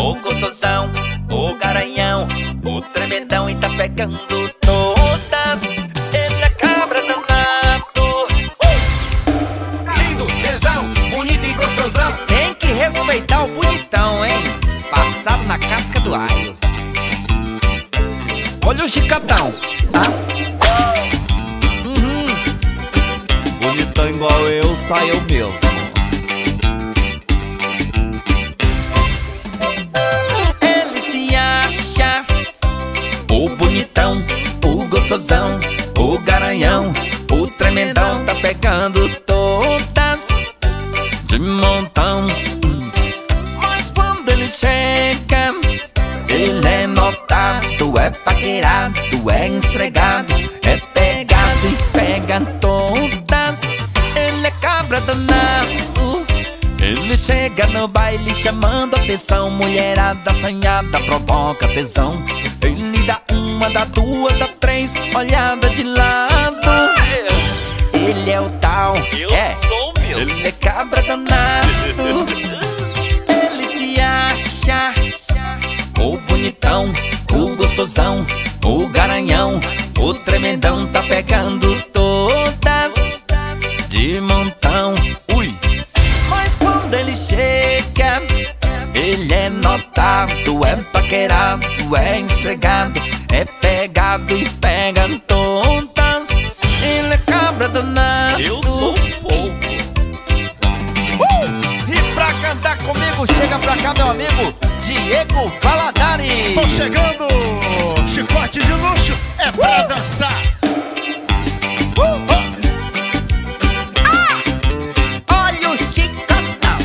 o gostosão, o garanhão, o tremendão e tá pegando todas. Ele é cabra danado. Lindo, tesão, bonito e gostosão. Tem que respeitar o bonitão, hein? Passado na casca do alho. Olha o chicatão, tá? Bonitão igual eu, sai eu mesmo. Ele se acha o bonitão, o gostosão, o garanhão, o tremendão, tá pegando todas de montão. Mas quando ele chega, ele é notado, é paquerado, é esfregado, é pegado e pega todas. Ele é cabra danado. Ele chega no baile chamando atenção, mulherada assanhada provoca tesão. Ele dá uma, dá duas, dá três olhada de lado. Ele é o tal, ele é cabra danado. Ele se acha o bonitão, o gostosão, o garanhão, o tremendão, tá pegando todas de montão. Ui! Mas quando ele chega, ele é notado, é paquerado, é esfregado, é pegado e pega todas. Ele é cabra danado. Eu sou fogo. E pra cantar comigo, chega pra cá meu amigo Diego Valadares. Tô chegando, chicote de luxo é pra dançar. Olha o chicatão.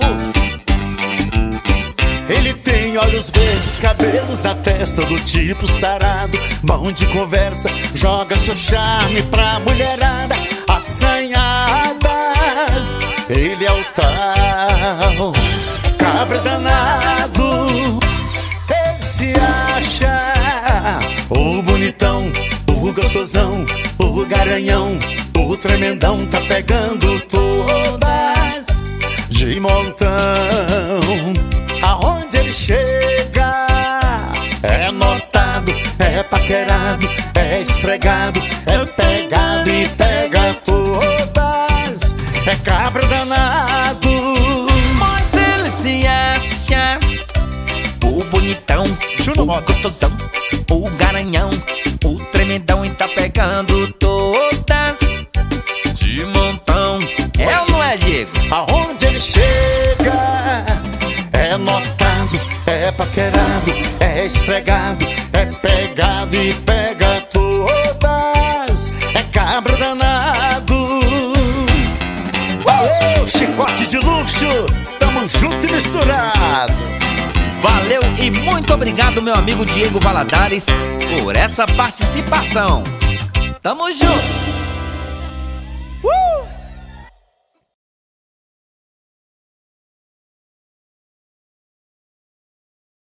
Ele tem olhos verdes, cabelos na testa do tipo sarado, mão de conversa, joga seu charme pra mulherada assanhadas. Ele é o tal cabra danado. Ele se acha o bonitão, o gostosão, o garanhão, o tremendão, tá pegando todas de montão. Aonde ele chega, é notado, é paquerado, é esfregado, é pegado e pega todas. É cabra danado. Mas ele se acha o bonitão, Júnior o Mota. gostosão, o garanhão, o tremendão e tá pegando todas de montão. É ou não é, Diego? Aonde ele chega, é notado, é paquerado, é esfregado, é pegado e pega todas. É cabra danado. Valeu, chicote de luxo, tamo junto e misturado. Valeu e muito obrigado, meu amigo Diego Valadares, por essa participação. Tamo junto!